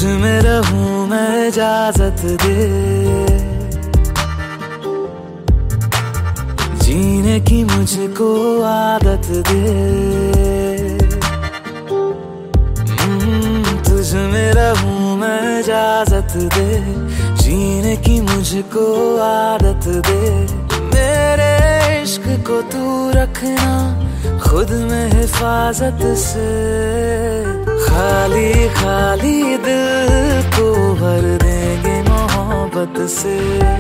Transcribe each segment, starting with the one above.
में रहूं मैं इजाजत दे, जीने की मुझको आदत दे। तुझ में रहूं मैं इजाजत दे, जीने की मुझको आदत दे। मेरे इश्क को तू रखना खुद में हिफाजत से, खाली खाली दिल को भर देंगे मोहब्बत से।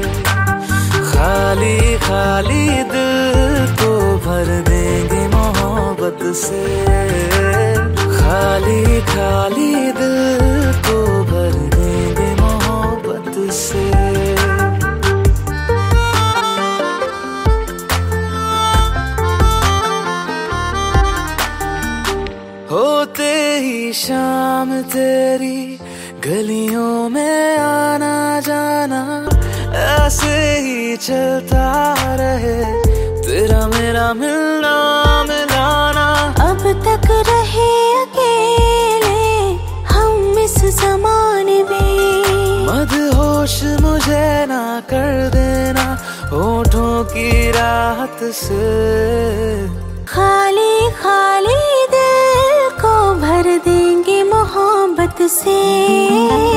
खाली खाली दिल को भर देंगे मोहब्बत से। खाली खाली दिल को भर देंगे मोहब्बत से। होते ही शाम तेरी गलियों में आना जाना, ऐसे ही चलता रहे तेरा मेरा मिलना मिलाना। अब तक रहे अकेले हम इस ज़माने में, मदहोश मुझे ना कर देना होठों की राहत से। खाली खाली दिल को भर देंगे मोहब्बत से।